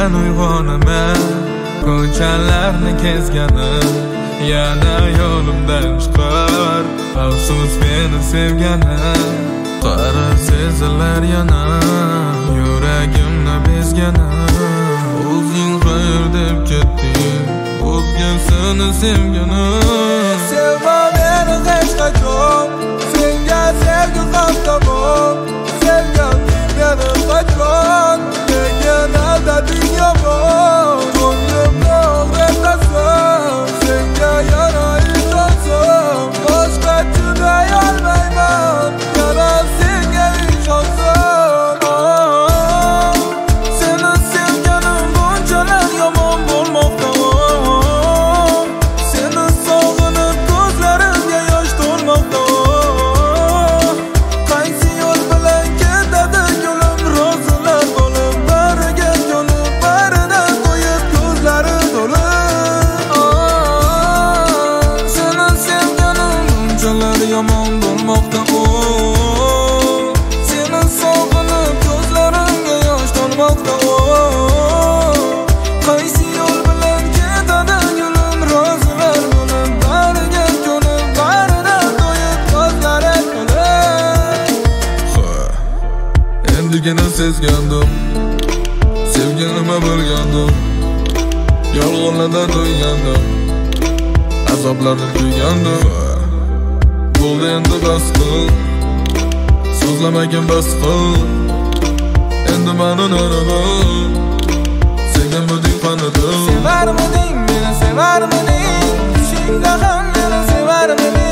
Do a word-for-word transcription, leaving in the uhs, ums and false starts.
uyqudan uyg'onaman, ko'chalarni kezganim yana yo'limdan chiqar. Afsus meni sevganim, qara sezilar yana yuragimni bezganim. O'zing xayr deb ketding, o'zgasini sevganim. Sevma meni hech qachon, senga sevgi ham tamom. Sevganim meni qachon, lekin aldading yomon. Ko'nglimni og'ritasan, senga yana ishonsam, boshqa chiday olmayman, yana senga ishonsam. Seni sevganim bunchalar yomon bo'lmoqda. Seni sog'inib ko'zlarimga yosh to'lmoqda. Qaysi yo'l bilan ketadi yo'lim, rozilar bo'lib bariga yo'lib, baridan qo'yib ko'zlari to'lib. Seni sevganim bunchalar yomon bo'lmoqda. Seni sog'inib ko'zlarimga yosh to'lmoqda. Qaysi yo'l bilan ketadi yo'lim, rozilar bo'lib bariga yo'lib, baridan qo'yib ko'zlari to'lib. Endigina sezgandim, sevganima bo'lgandim, yolg'onlardan to'ygandim, azoblarni tuygandim. Bo'ldi endi bas qil, so'zlamagan bas qil, endi mani naraman, sevganmiding qanida? Sevarmiding meni, sevarmiding? Tushingda ham meni sevarmiding?